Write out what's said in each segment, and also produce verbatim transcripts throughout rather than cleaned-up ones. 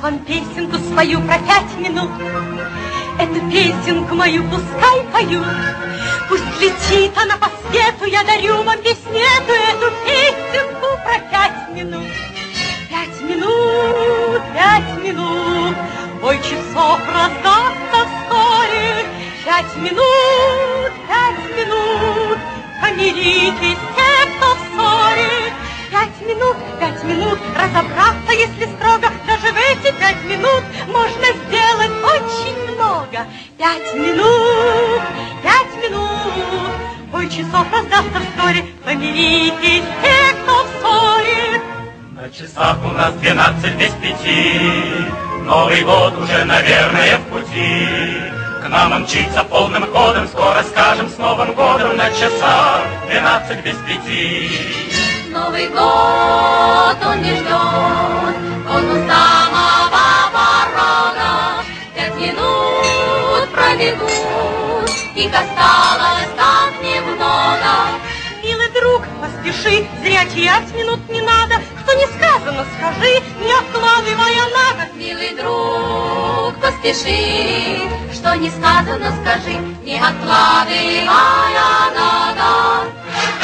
вам песенку спою про пять минут. Эту песенку мою пускай поют. Пусть летит она по свету, я дарю вам песню эту, эту песенку про пять минут. Пять минут, пять минут, бой часов раздастся вскоре. Пять минут, пять минут, помиритесь те, кто в ссоре. Пять минут, пять минут, разобраться, если строго, даже в эти пять минут можно сделать очень много. Пять минут, пять минут, бой часов раздастся вскоре, помиритесь те, кто в ссоре. На часах у нас двенадцать без пяти, Новый год уже, наверное, в пути. К нам он мчится полным ходом, скоро скажем с Новым годом. На часах двенадцать без пяти. Новый год он не ждет, он у самого порога. Пять минут пробегут, их осталось так немного. Милый друг, поспеши, зря терять минут не надо. Что не сказано, скажи, не откладывая на год. Милый друг, поспеши, что не сказано, скажи, не откладывая на год.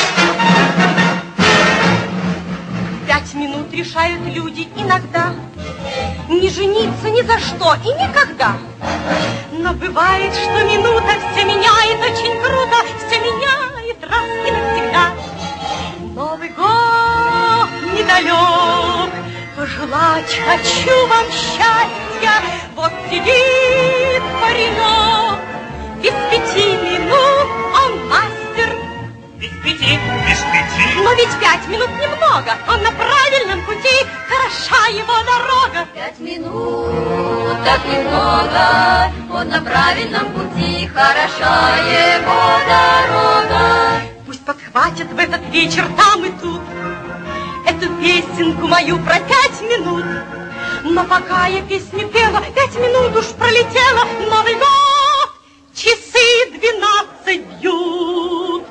Пять минут решают люди иногда не жениться ни за что и никогда. Но бывает, что минута все меняет очень круто, все меняет раз и навсегда. Новый год недалек, пожелать хочу вам счастья. Вот сидит паренек, без пяти минут он мастер. Без пяти, без пяти. Но ведь пять минут немного, он на правильном пути, хороша его дорога. Пять минут, так немного, он на правильном пути, хороша его дорога. Пусть подхватят в этот вечер там и тут эту песенку мою про пять минут. Но пока я песню пела, пять минут уж пролетело. Новый год, часы двенадцать бьют.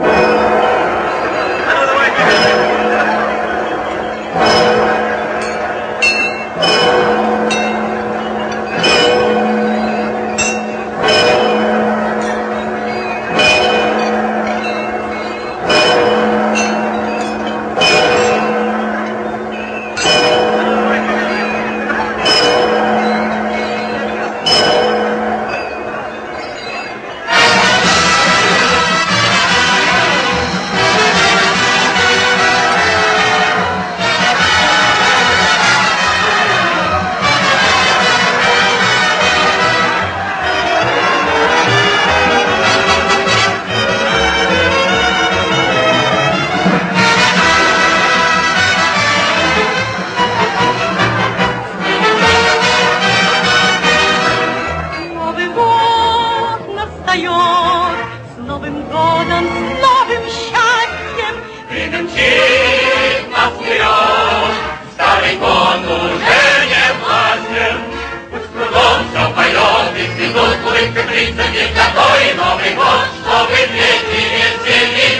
С Новым годом, с новым счастьем. И мчит нас вперед, старый год уже не властен. Пусть кругом все поет, без минут улыбка длится, ведь такой Новый год, чтобы вместе веселить.